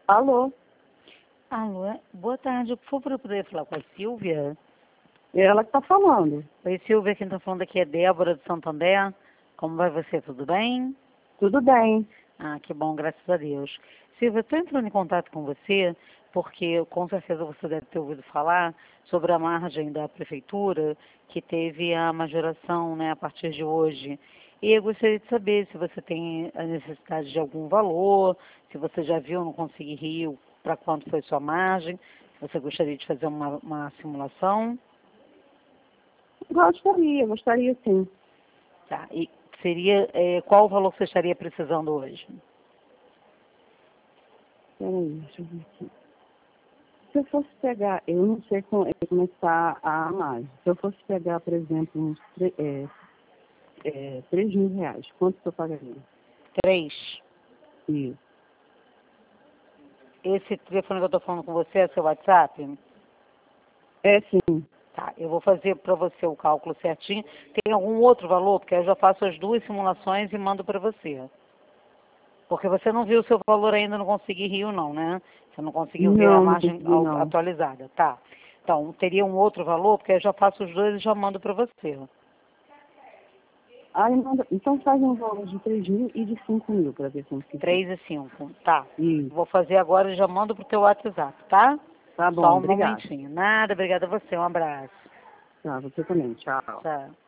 Alô? Alô, boa tarde. Por favor, eu poderia falar com a Silvia? Ela que tá falando. Oi, Silvia, quem está falando aqui é Débora de Santander. Como vai você? Tudo bem? Tudo bem. Ah, que bom, graças a Deus. Silvia, estou entrando em contato com você porque com certeza você deve ter ouvido falar sobre a margem da prefeitura que teve a majoração, né, a partir de hoje. E eu gostaria de saber se você tem a necessidade de algum valor, se você já viu no Conseguir Rio para quanto foi sua margem, se você gostaria de fazer uma simulação. Gostaria sim. Tá, e seria, qual o valor que você estaria precisando hoje? Peraí, deixa eu ver aqui. Se eu fosse pegar, eu não sei como é que está a margem. Se eu fosse pegar, por exemplo, uns 3.000 reais, quanto que eu pagaria? 3. Isso. Esse telefone que eu estou falando com você é seu WhatsApp? É sim. Tá, eu vou fazer para você o cálculo certinho. Tem algum outro valor? Porque eu já faço as duas simulações e mando para você. Porque você não viu o seu valor ainda, não consegui Rio não, né? Você não conseguiu ver a Não margem consegui não. atualizada. Tá. Então, teria um outro valor, porque eu já faço os dois e já mando para você. Então faz um valor de 3.000 e de 5.000 para ver como fica. 3 e 5. Tá. Isso. Vou fazer agora e já mando pro teu WhatsApp, tá? Tá bom, Só um obrigada. momentinho. Nada, obrigada a você. Um abraço. Tá, você também. Tchau. Tchau.